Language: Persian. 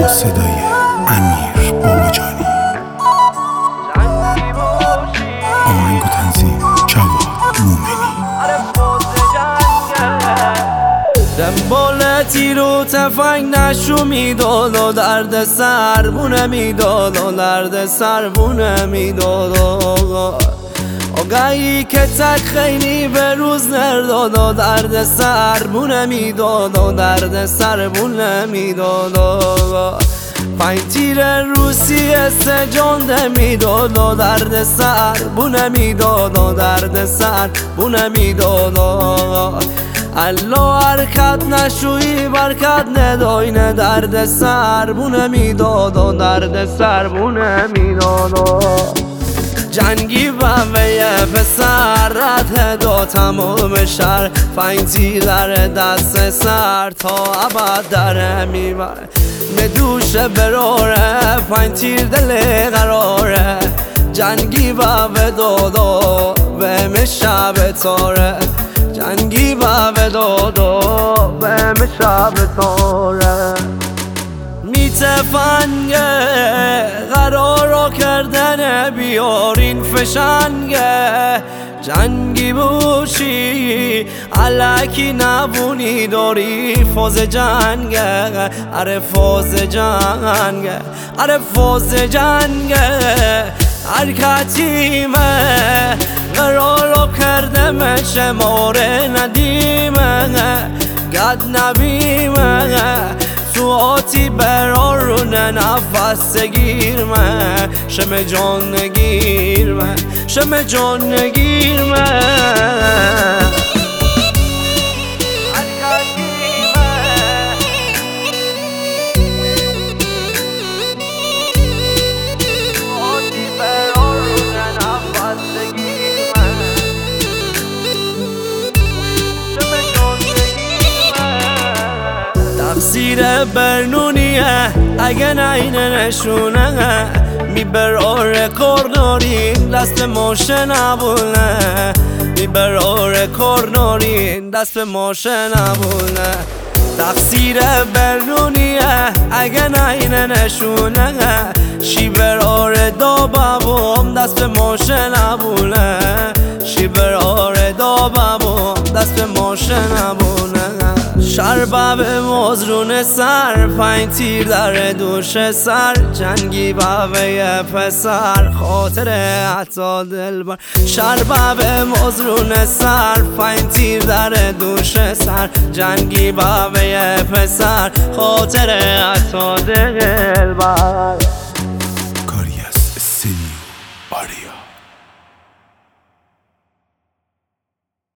با صدای امیر باباجانی. آهنگ و تنظیم جواد مومنی. دنبال تیر و تفنگ نشو میداد و درد سربونه میداد و درد سربونه میداد آگهی که تک خیلی به روز نرداد و درد سربونه میداد و درد سربونه میداد 5 تیر روسی سجانده میداد و درد سربونه میداد و درد سربونه میداد الله حرکت نشوی برکت نداین درد سربونه میداد و درد سربونه میداد جنگی بمه پسر رد دا تمام شهر 5 تیر در دست سر تا ابد در میبره ندوشه براره 5 تیر دل قراره جنگی بمه دادا به شب تاره جنگی به دادا به شب تاره میتفنگه قرارا کردن بیارین فشنگه جنگی بوشی علکی نبونی داری فاز جنگه اره فاز جنگه اره فاز جنگه حرکتیمه قرارا کردم شماره ندیمه گد نبیمه تو آتی برارون نفس گیرمه شم جان نگیرمه شم جان نگیرمه تفسیر برنونیه اگه نینه نشونه میبراره کردارین دست ماشه نبونه میبراره کردارین دست ماشه نبونه تفسیر برنونیه اگه نینه نشونه شیبراره دابم دست ماشه نبونه شیبراره دابم دست ماشه نبونه شربه به مزرون سر 5 تیر در دوش سر جنگی به پسر خاطر حتی دلبر شربه به مزرون سر 5 تیر در دوش سر جنگی به پسر خاطر حتی دلبر